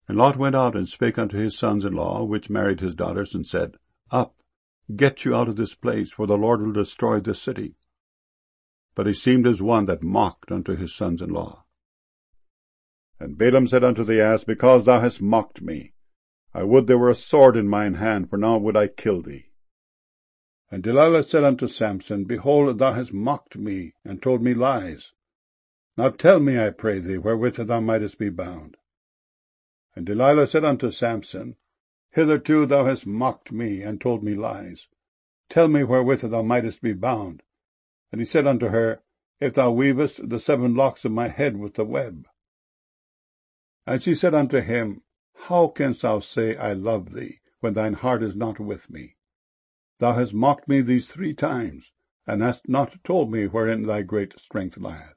And Lot went out and spake unto his sons-in-law, which married his daughters, and said, Up, get you out of this place, for the Lord will destroy this city. But he seemed as one that mocked unto his sons-in-law. And Balaam said unto the ass, Because thou hast mocked me, I would there were a sword in mine hand, for now would I kill thee. And Delilah said unto Samson, Behold, thou hast mocked me, and told me lies. Now tell me, I pray thee, wherewith thou mightest be bound. And Delilah said unto Samson, Hitherto thou hast mocked me, and told me lies. Tell me wherewith thou mightest be bound. And he said unto her, If thou weavest the 7 locks of my head with the web. And she said unto him, How canst thou say, I love thee, when thine heart is not with me? Thou hast mocked me these 3 times, and hast not told me wherein thy great strength lieth.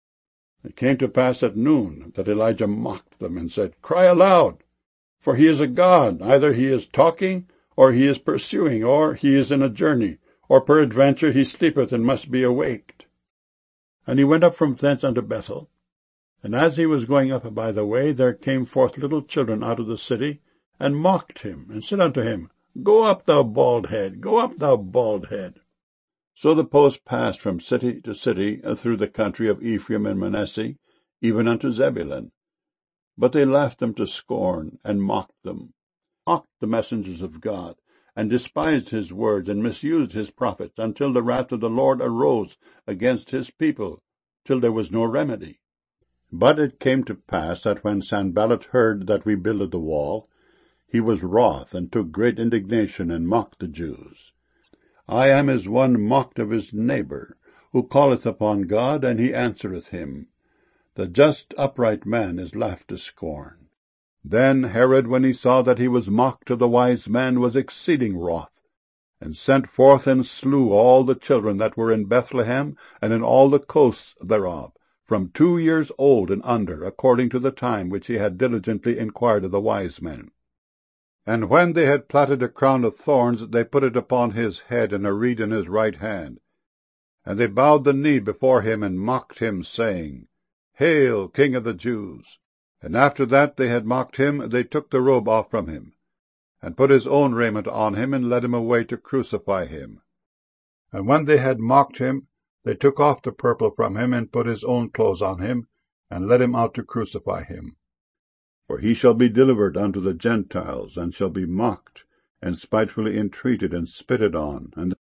It came to pass at noon that Elijah mocked them, and said, Cry aloud, for he is a god. Either he is talking, or he is pursuing, or he is in a journey, or peradventure he sleepeth and must be awaked. And he went up from thence unto Bethel. And as he was going up by the way, there came forth little children out of the city, and mocked him, and said unto him, Go up, thou bald head, go up, thou bald head. So the post passed from city to city through the country of Ephraim and Manasseh, even unto Zebulun. But they laughed them to scorn, and mocked them, mocked the messengers of God, and despised his words, and misused his prophets, until the wrath of the Lord arose against his people, till there was no remedy. But it came to pass that when Sanballat heard that we builded the wall, he was wroth, and took great indignation, and mocked the Jews. I am as one mocked of his neighbor, who calleth upon God, and he answereth him. The just upright man is laughed to scorn. Then Herod, when he saw that he was mocked of the wise man, was exceeding wroth, and sent forth and slew all the children that were in Bethlehem, and in all the coasts thereof, from 2 years old and under, according to the time which he had diligently inquired of the wise men. And when they had platted a crown of thorns, they put it upon his head, and a reed in his right hand. And they bowed the knee before him, and mocked him, saying, Hail, King of the Jews! And after that they had mocked him, they took the robe off from him, and put his own raiment on him, and led him away to crucify him. And when they had mocked him, they took off the purple from him, and put his own clothes on him, and led him out to crucify him. For he shall be delivered unto the Gentiles, and shall be mocked, and spitefully entreated, and spitted on.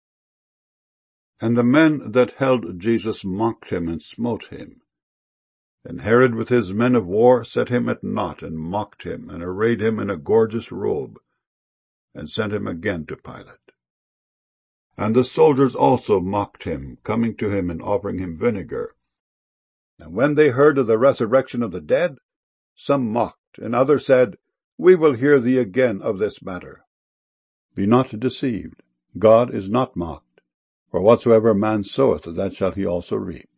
And the men that held Jesus mocked him, and smote him. And Herod with his men of war set him at naught, and mocked him, and arrayed him in a gorgeous robe, and sent him again to Pilate. And the soldiers also mocked him, coming to him and offering him vinegar. And when they heard of the resurrection of the dead, some mocked, and others said, We will hear thee again of this matter. Be not deceived, God is not mocked, for whatsoever man soweth, that shall he also reap.